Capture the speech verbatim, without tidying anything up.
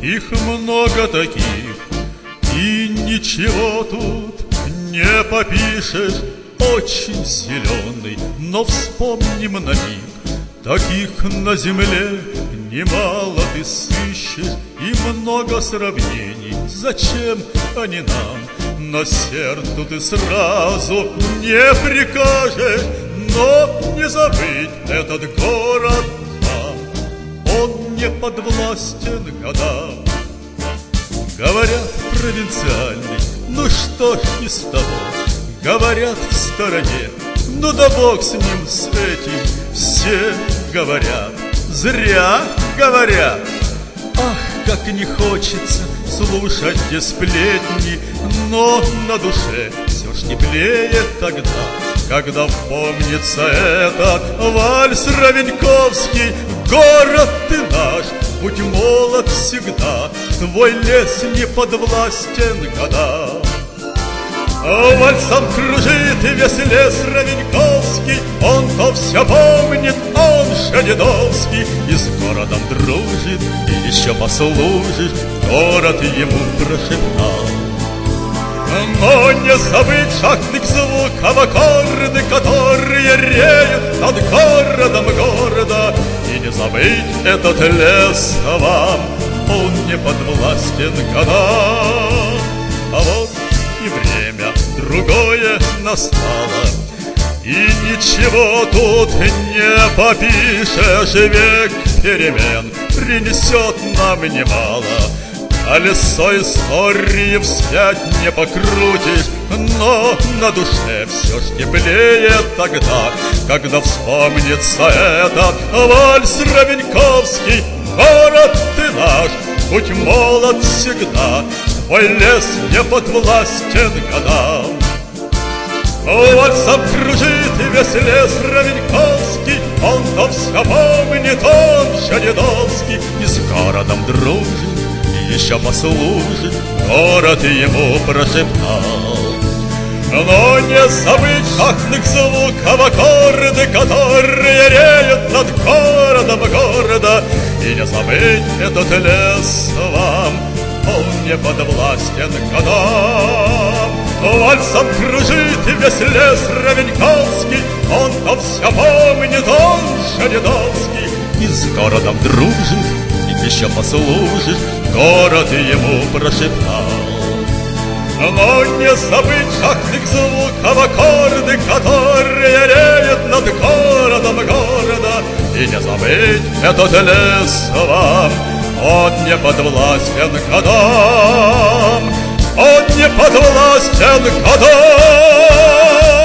Их много таких, и ничего тут не попишешь. Очень зеленый, но вспомним на миг, таких на земле немало ты сыщешь. И много сравнений, зачем они нам? Но сердцу ты сразу не прикажешь. Но не забыть этот город нам, он не подвластен годам. Говорят, провинциальный, ну что ж из того? Говорят, в стороне, ну да бог с ним, с этим. Все говорят, зря говорят. Ах, как не хочется слушать те сплетни, но на душе все ж теплеет тогда, когда вспомнится этот вальс равеньковский. Город ты наш, будь молод всегда, твой лес не подвластен годам. Вальсом кружит весь лес равеньковский, он то все помнит, он Шадидовский. И с городом дружит, и еще послужит, город ему прошептал. Но не забыть шахтных звуков, аккорды, которые реют над городом города. И не забыть этот лес вам, он не подвластен годам. А вот и время другое настало, и ничего тут не попишешь. Век перемен принесет нам немало, колесо истории вспять не покрутишь. Но на душе все ж теплеет тогда, когда вспомнится этот вальс равеньковский. Город ты наш, будь молод всегда, твой лес не подвластен годам. Вальсом кружит весь лес равеньковский, он то все помнит, он Шадидовский. И с городом дружит, и еще послужит, город ему прошептал. Но не забыть шахтных звуков, аккорды, которые реют над городом города. И не забыть этот лес вам, он не подвластен годам. Вальсом кружит весь лес равеньковский, он то все помнит, он Шадидовский. И с городом дружит, и еще послужит, город ему прошептал. Но не забыть шахтных звуков, аккорды, которые реют над городом города. И не забыть этот лес вам, он не подвластен годам, он не подвластен годам.